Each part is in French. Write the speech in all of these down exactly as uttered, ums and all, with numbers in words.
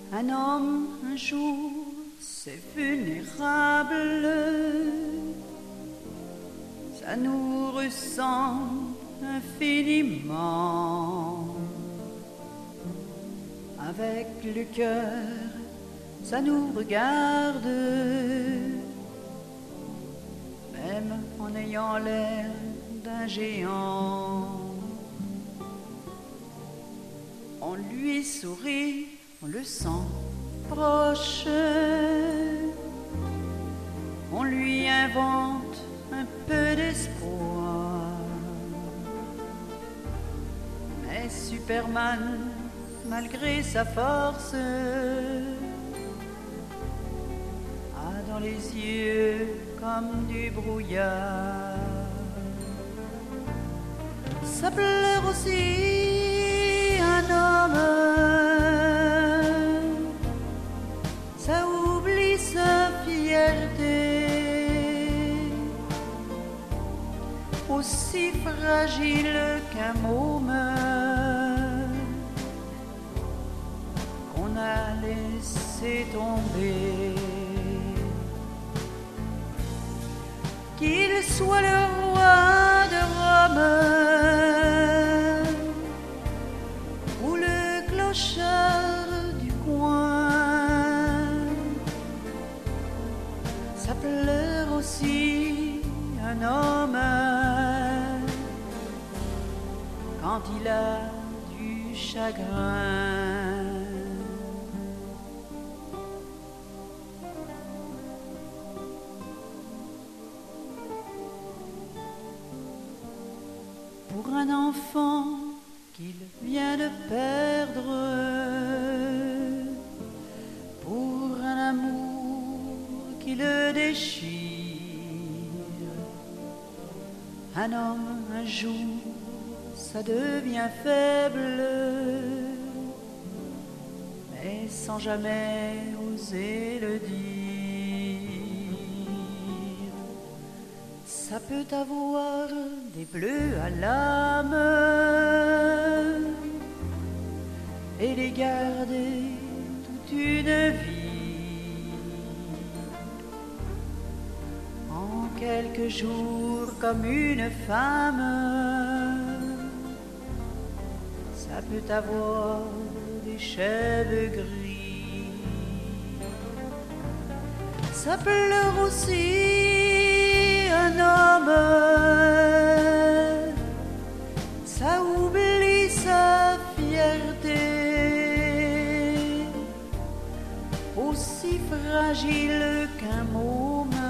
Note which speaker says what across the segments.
Speaker 1: Un homme, un jour, c'est vulnérable. Ça nous ressemble infiniment. Avec le cœur, ça nous regarde. Même en ayant l'air d'un géant. On lui sourit, on le sent proche. On lui invente un peu d'espoir. Mais Superman, malgré sa force, a dans les yeux comme du brouillard. Ça pleure aussi un homme. Ça oublie sa fierté. Aussi fragile qu'un môme qu'on a laissé tomber. Qu'il soit le roi de Rome ou le clochard du coin, ça pleure aussi un homme quand il a du chagrin. Pour un enfant qu'il vient de perdre, pour un amour qui le déchire, un homme un jour, ça devient faible, mais sans jamais oser le dire. Ça peut avoir des bleus à l'âme et les garder toute une vie. En quelques jours comme une femme, ça peut avoir des cheveux gris. Ça pleure aussi un homme. Ça oublie sa fierté. Aussi fragile qu'un môme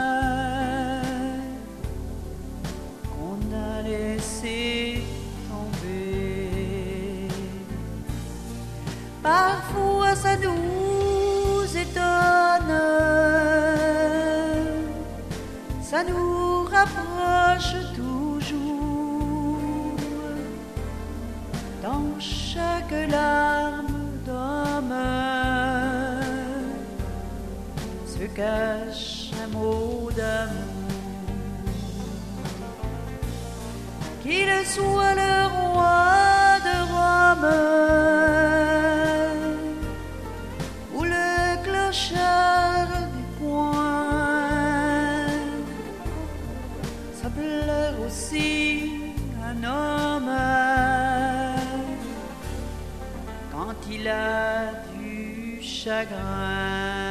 Speaker 1: qu'on a laissé tomber. Parfois ça nous étonne, ça nous rapproche toujours. Dans chaque larme d'homme se cache un mot d'amour. Qu'il soit le roi de Rome ou le clochard du coin, ça pleure aussi un homme quand il a du chagrin.